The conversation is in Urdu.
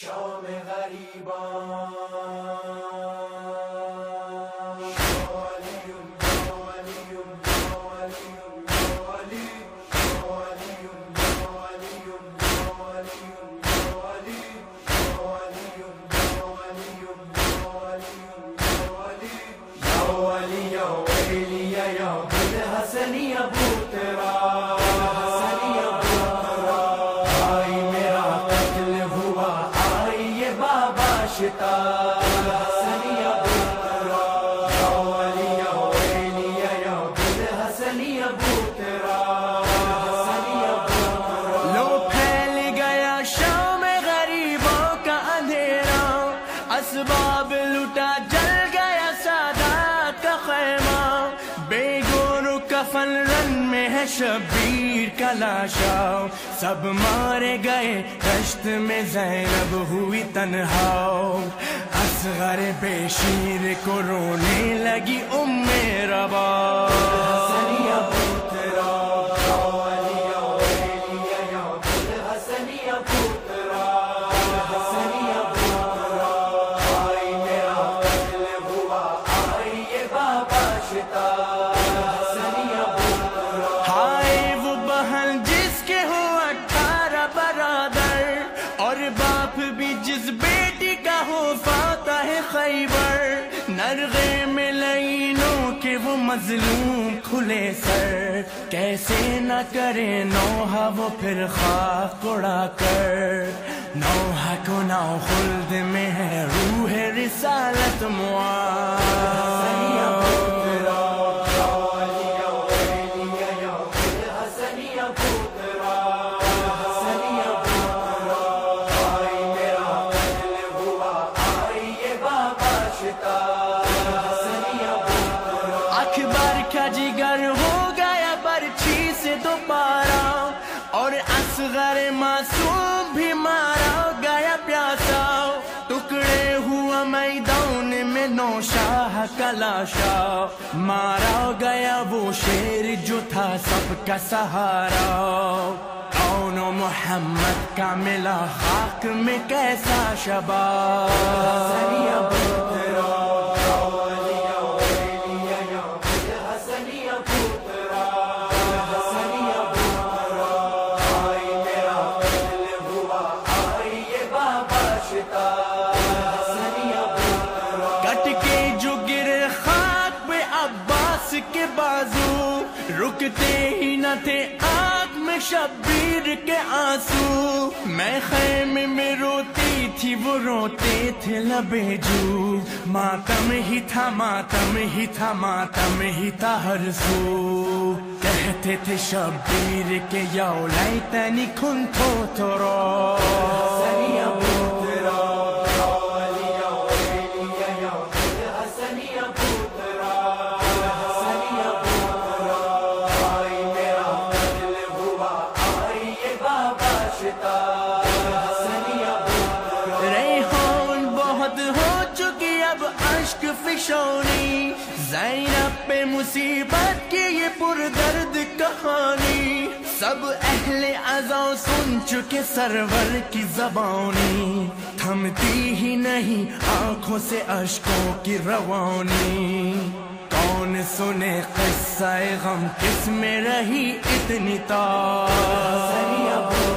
شام غریبان حسنی ابو تیرا آئی میرا قتل ہوا آئی یہ بابا شتا حسنی ابو تیرا حسنی ابو تیرا لو پھیل گیا شام غریبوں کا اندھیرا اسباب لٹا جل گیا سادات کا خیمہ بے کفن رن میں ہے شبیر کا لاشا سب مارے گئے کشت میں زینب ہوئی تنہا اصغر بے شیر کو رونے لگی ام ربا حسنی ابو تیرا حسنی ابو تیرا حسنی ابو تیرا آئی میرا قتل ہوا آئی یہ بابا شتا باپ بھی جس بیٹی کا ہو فاتح خیبر نرغے میں لینوں کے وہ مظلوم کھلے سر کیسے نہ کرے نوحہ وہ پھر خاک اڑا کر نوحہ کو ناؤ خلد میں ہے روح رسالت اخبار کا جگر ہو گیا برچھی سے دوبارہ اور اصغر معصوم بھی مارا گیا پیاسا ٹکڑے ہوا میدان میں نوشاہ کا لاشا مارا گیا وہ شیر جو تھا سب کا سہارا کون محمد کا ملا خاک میں کیسا شباب کٹ کے جو گرے خاک پہ عباس کے بازو رکتے ہی نہ تھے آنکھ میں شبیر کے آنسو میں خیمے میں روتی تھی وہ روتے تھے لبے جو ماتم ہی تھا ماتم ہی تھا ماتم ہی تھا ہر سو کہتے تھے شبیر کے یا لیتنی کنتو ترا ریحان بہت ہو چکی اب اشک فشانی زینب پہ مصیبت کی یہ پردرد کہانی سب اہل عزا سن چکے سرور کی زبانی تھمتی ہی نہیں آنکھوں سے اشکوں کی روانی کون سنے قصہ غم کس میں رہی اتنی تار